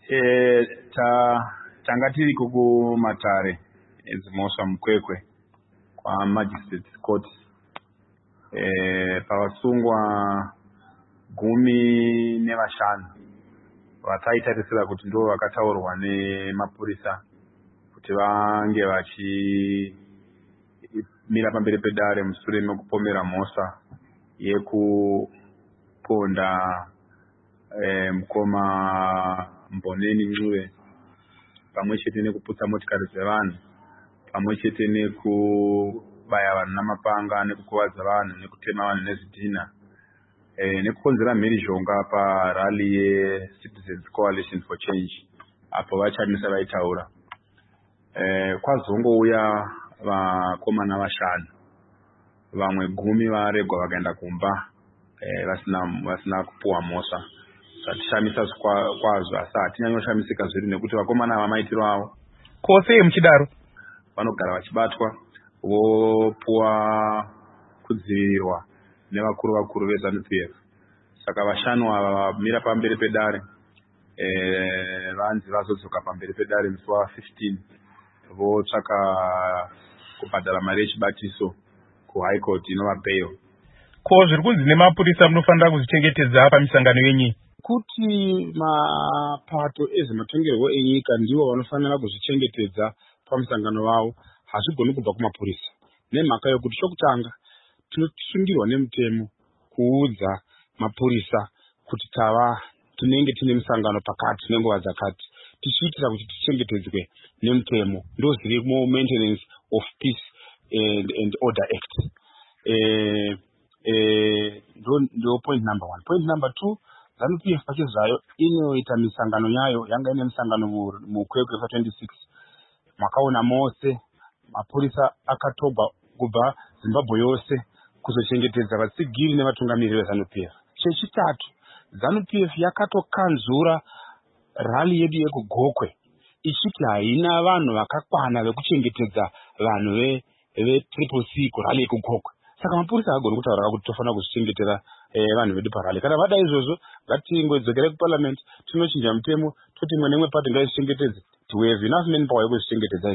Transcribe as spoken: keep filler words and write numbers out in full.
Eh, ta tanga tiri kukumatare edzimhosva mukwekwe kwa magistrate court. Eh, pavasungwa gumi nevashanu vataitarisira kuti ndo vakataurwa nemapurisa kuti vange vachimira pamberi pedare mushure mekupomera mhosva yekuponda eh, mukoma Mboneni Ncube pamwe chete nekuputsa motikari dzevanhu, pamwe chete nekubaya vanhu namapanga, nekukuvadza vanhu, nekutema vanhu nezvidhina, eh, nekukonzera mhirizhonga parally yeCitizens Coalition for Change apo vachamisa vaitaura. Eh, kwazongouya vakomana vashanu, vamwe gumi varegwa vakaenda kumba eh, vasina vasina kupuwa mhosva. Zvatishamisa kwazvo asi hatinyanyoshamisika zviri nekuti vakomana ava maitiro avo kose muchidaro vanogara vachibatwa vopuwa kudzivirirwa nevakuru vakuru veZANU P F. Saka vashanu ava vamira pamberi pedare eh, vanzi vazodzoka pamberi pedare musi wa fifteen votsvaka kubhadhara mari yechibatiso kuHigh Court inova bail. Ko zviri kunzi nemapurisa munofanira kuzvichengetedza pamisangano yenyu kuti mapato ezvematongerwo enyika ndiwo vanofanira kuzvichengetedza pamusangano wavo, hazvigoni kubva kumapurisa. Nemhaka yokuti chokutanga tinosungirwa nemutemo kuudza mapurisa kuti tava tinenge tine musangano pakati nenguva dzakati, tichiitira kuti tichengetedzwe nemutemo. Ndo zvirimo Maintenance of Peace and, and Order Act. Eh, eh, ndo point number one. Point number two, ZANU P F pachezvayo inoita misangano yayo, yanga ine misangano mukwekwe pa26. Makaona mose mapurisa akatogwa kubva Zimbabwe yose kuzochengetedza vatsigiri nevatungamiriri veZANU P F. Chechitatu, ZANU P F yakatokanzura rally yedu yekugokwe ichiti haina vanhu vakakwana vekuchengetedza vanhu ve Triple C kurally yekugokwe. Saka mapurisa agoni kutaura kuti tofanira kuzvichengetera eh, vanhu vedu parally. Kana vada izvozvo ngatingodzokere kuparliament tinochinja mutemo toti imwe nemwe pati ngaizvichengetedze. We have enough manpower yekuzvichengetedza.